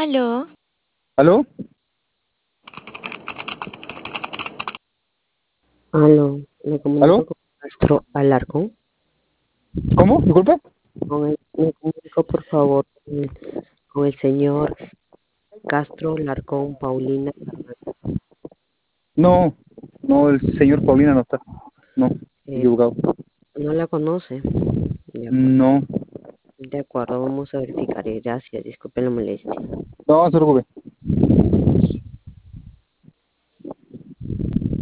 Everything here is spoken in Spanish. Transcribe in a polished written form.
Aló, ¿Aló? aló, me comunico ¿Aló? con nuestro Alarcón. ¿Cómo? Disculpa. Me comunico, por favor, con el señor Castro Larcón Paulina Fernández. No, no, el señor Paulina no está. No, Eh, equivocado. no la conoce. De acuerdo. No, De acuerdo, vamos a verificar. Gracias, disculpe la molestia. no, no se preocupe.